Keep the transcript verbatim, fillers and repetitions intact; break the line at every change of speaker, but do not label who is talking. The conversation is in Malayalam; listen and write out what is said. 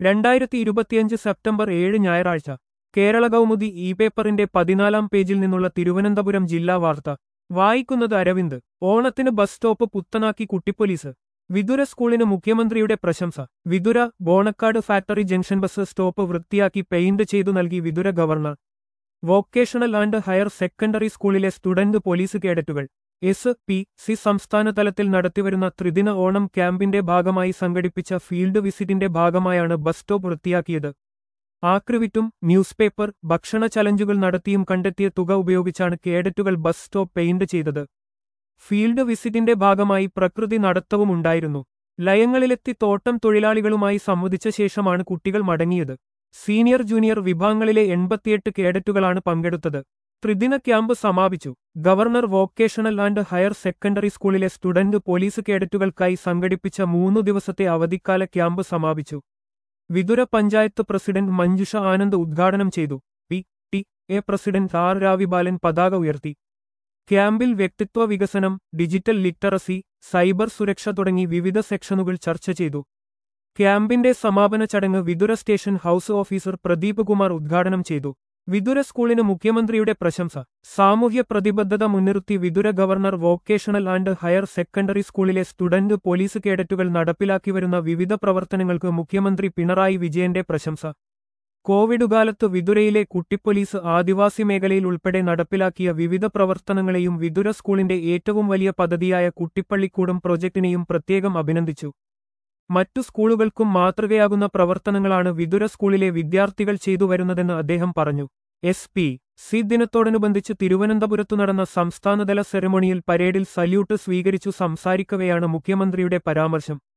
രണ്ടായിരത്തി ഇരുപത്തിയഞ്ച് സെപ്റ്റംബർ ഏഴ് ഞായറാഴ്ച കേരള കൗമുദി ഇ പേപ്പറിന്റെ പതിനാലാം പേജിൽ നിന്നുള്ള തിരുവനന്തപുരം ജില്ലാ വാർത്ത വായിക്കുന്നത് അരവിന്ദ്. ഓണത്തിന് ബസ് സ്റ്റോപ്പ് പുത്തനാക്കി കുട്ടിപ്പൊലീസ്. വിതുര സ്കൂളിന് മുഖ്യമന്ത്രിയുടെ പ്രശംസ. Vithura Bonakkad factory junction bus stop വൃത്തിയാക്കി പെയിന്റ് ചെയ്തു നൽകി Vithura government. Vocational and higher secondary സ്കൂളിലെ സ്റ്റുഡന്റ് പോലീസ് കേഡറ്റുകൾ എസ് പി സി സംസ്ഥാന തലത്തിൽ നടത്തിവരുന്ന ത്രിദിന ഓണം ക്യാമ്പിന്റെ ഭാഗമായി സംഘടിപ്പിച്ച ഫീൽഡ് വിസിറ്റിന്റെ ഭാഗമായാണ് ബസ് സ്റ്റോപ്പ് വൃത്തിയാക്കിയത്. ആക്രിവിറ്റും ന്യൂസ് പേപ്പർ ഭക്ഷണ ചലഞ്ചുകൾ നടത്തിയും കണ്ടെത്തിയ തുക ഉപയോഗിച്ചാണ് കേഡറ്റുകൾ ബസ് സ്റ്റോപ്പ് പെയിന്റ് ചെയ്തത്. ഫീൽഡ് വിസിറ്റിന്റെ ഭാഗമായി പ്രകൃതി നടത്തവും ഉണ്ടായിരുന്നു. ലയങ്ങളിലെത്തി തോട്ടം തൊഴിലാളികളുമായി സംവദിച്ച ശേഷമാണ് കുട്ടികൾ മടങ്ങിയത്. സീനിയർ ജൂനിയർ വിഭാഗങ്ങളിലെ എൺപത്തിയെട്ട് കേഡറ്റുകളാണ് പങ്കെടുത്തത്. ത്രിദിന ക്യാമ്പ് സമാപിച്ചു. Government vocational and higher secondary സ്കൂളിലെ സ്റ്റുഡന്റ് പോലീസ് കേഡറ്റുകൾക്കായി സംഘടിപ്പിച്ച മൂന്നു ദിവസത്തെ അവധിക്കാല ക്യാമ്പ് സമാപിച്ചു. വിതുര പഞ്ചായത്ത് പ്രസിഡന്റ് മഞ്ജുഷ ആനന്ദ് ഉദ്ഘാടനം ചെയ്തു. P T A president R Ravibalan പതാക ഉയർത്തി. ക്യാമ്പിൽ വ്യക്തിത്വ വികസനം, ഡിജിറ്റൽ ലിറ്ററസി, സൈബർ സുരക്ഷ തുടങ്ങി വിവിധ സെക്ഷനുകൾ ചർച്ച ചെയ്തു. ക്യാമ്പിന്റെ സമാപന ചടങ്ങ് Vithura station house officer Pradeep Kumar ഉദ്ഘാടനം ചെയ്തു. വിതുര സ്കൂളിന് മുഖ്യമന്ത്രിയുടെ പ്രശംസ. സാമൂഹ്യ പ്രതിബദ്ധത മുൻനിർത്തി Vithura government vocational and higher secondary സ്കൂളിലെ സ്റ്റുഡന്റ് പോലീസ് കേഡറ്റുകൾ നടപ്പിലാക്കിവരുന്ന വിവിധ പ്രവർത്തനങ്ങൾക്ക് മുഖ്യമന്ത്രി പിണറായി വിജയന്റെ പ്രശംസ. കോവിഡ് കാലത്ത് വിതുരയിലെ കുട്ടിപ്പൊലീസ് ആദിവാസി മേഖലയിൽ ഉൾപ്പെടെ നടപ്പിലാക്കിയ വിവിധ പ്രവർത്തനങ്ങളെയും വിതുര സ്കൂളിന്റെ ഏറ്റവും വലിയ പദ്ധതിയായ കുട്ടിപ്പള്ളിക്കൂടം പ്രൊജക്ടിനെയും പ്രത്യേകം അഭിനന്ദിച്ചു. മറ്റു സ്കൂളുകൾക്കും മാതൃകയാകുന്ന പ്രവർത്തനങ്ങളാണ് വിതുര സ്കൂളിലെ വിദ്യാർത്ഥികൾ ചെയ്തുവരുന്നതെന്ന് അദ്ദേഹം പറഞ്ഞു. എസ് പി സി ദിനത്തോടനുബന്ധിച്ച് തിരുവനന്തപുരത്തു നടന്ന സംസ്ഥാനതല സെറമോണിയിൽ പരേഡിൽ സല്യൂട്ട് സ്വീകരിച്ചു സംസാരിക്കവെയാണ് മുഖ്യമന്ത്രിയുടെ പരാമർശം.